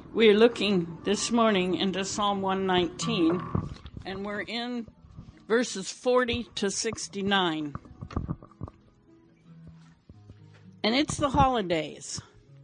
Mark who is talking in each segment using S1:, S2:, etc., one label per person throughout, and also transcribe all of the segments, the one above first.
S1: We're looking this morning into Psalm 119, and we're in verses 40 to 69. And it's the holidays.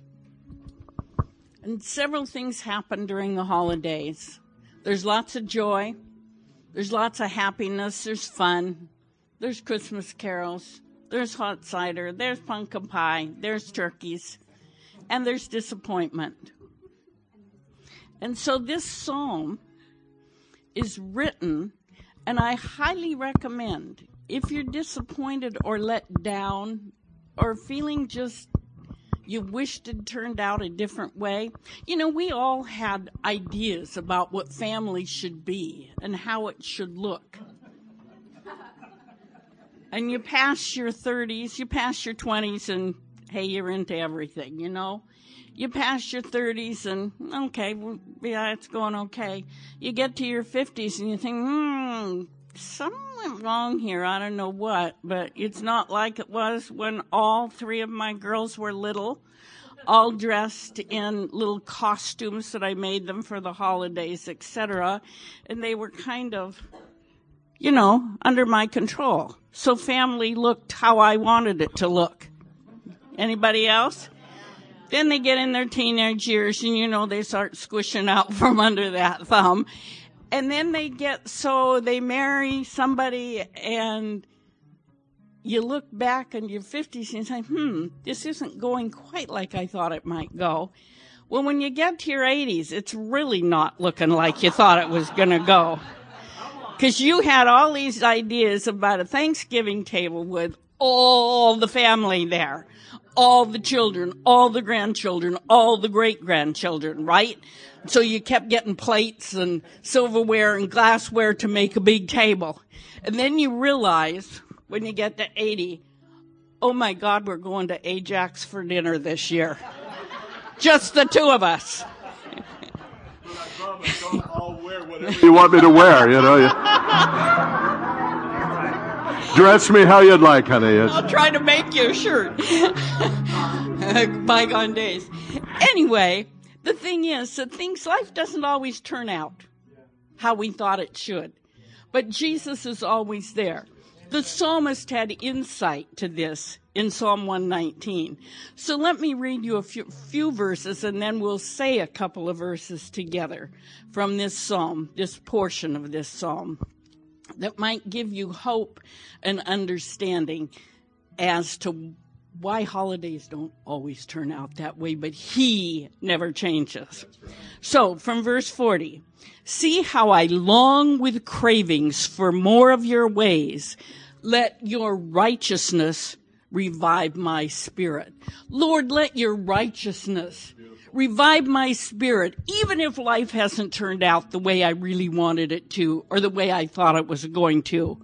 S1: And several things happen during the holidays. There's lots of joy. There's lots of happiness. There's fun. There's Christmas carols. There's hot cider. There's pumpkin pie. There's turkeys. And there's disappointment. And so this psalm is written, and I highly recommend, if you're disappointed or let down or feeling just you wished it turned out a different way. You know, we all had ideas about what family should be and how it should look. And you pass your 30s, you pass your 20s, and hey, you're into everything, you know. You pass your 30s and, okay, well, yeah, it's going okay. You get to your 50s and you think, something went wrong here. I don't know what, but it's not like it was when all three of my girls were little, all dressed in little costumes that I made them for the holidays, etc. And they were kind of, you know, under my control. So family looked how I wanted it to look. Anybody else? Then they get in their teenage years and, you know, they start squishing out from under that thumb. And then they marry somebody and you look back in your 50s and you say, this isn't going quite like I thought it might go. Well, when you get to your 80s, it's really not looking like you thought it was going to go. Because you had all these ideas about a Thanksgiving table with all the family there. All the children, all the grandchildren, all the great-grandchildren, right? So you kept getting plates and silverware and glassware to make a big table. And then you realize, when you get to 80, oh my God, we're going to Ajax for dinner this year. Just the two of us.
S2: Don't all wear whatever you want me to wear, you know. Dress me how you'd like, honey.
S1: I'll try to make you a shirt. Bygone days. Anyway, the thing is that life doesn't always turn out how we thought it should. But Jesus is always there. The psalmist had insight to this in Psalm 119. So let me read you a few verses, and then we'll say a couple of verses together from this psalm, this portion of this psalm, that might give you hope and understanding as to why holidays don't always turn out that way, but He never changes. So, from verse 40, see how I long with cravings for more of your ways. Let your righteousness revive my spirit. Lord, let your righteousness revive my spirit, even if life hasn't turned out the way I really wanted it to, or the way I thought it was going to.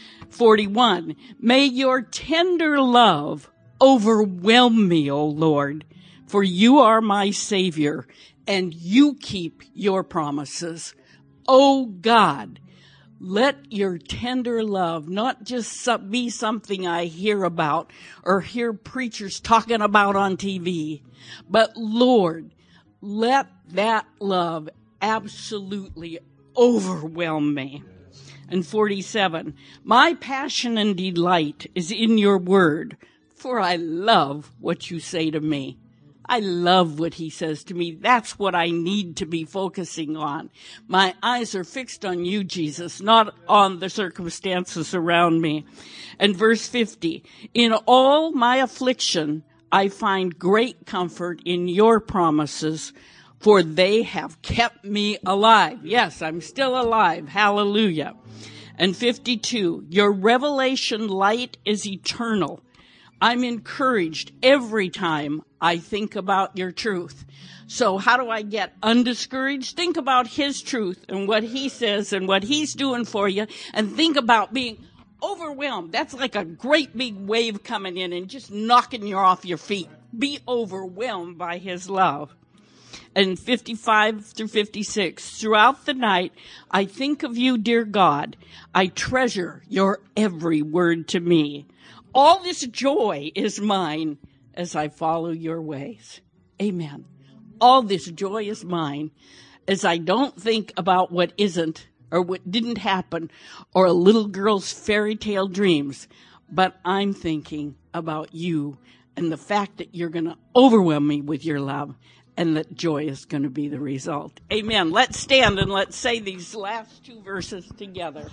S1: 41, may your tender love overwhelm me, O Lord, for you are my Savior, and you keep your promises. O God, let your tender love not just be something I hear about or hear preachers talking about on TV, but Lord, let that love absolutely overwhelm me. And 47, my passion and delight is in your word, for I love what you say to me. I love what he says to me. That's what I need to be focusing on. My eyes are fixed on you, Jesus, not on the circumstances around me. And verse 50, in all my affliction, I find great comfort in your promises, for they have kept me alive. Yes, I'm still alive. Hallelujah. And 52, your revelation light is eternal. I'm encouraged every time I think about your truth. So how do I get undiscouraged? Think about his truth and what he says and what he's doing for you, and think about being overwhelmed. That's like a great big wave coming in and just knocking you off your feet. Be overwhelmed by his love. And 55 through 56, throughout the night, I think of you, dear God. I treasure your every word to me. All this joy is mine as I follow your ways. Amen. all this joy is mine as I don't think about what isn't or what didn't happen or a little girl's fairy tale dreams, but I'm thinking about you and the fact that you're going to overwhelm me with your love and that joy is going to be the result. Amen. Let's stand and let's say these last two verses together.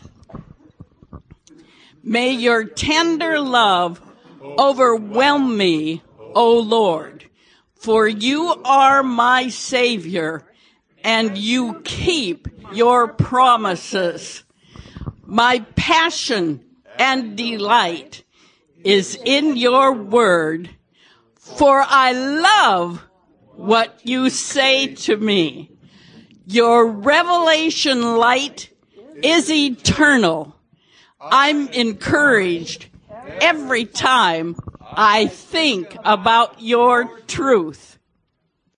S1: May your tender love overwhelm me, O Lord, for you are my Savior, and you keep your promises. My passion and delight is in your word, for I love what you say to me. Your revelation light is eternal. I'm encouraged every time I think about your truth.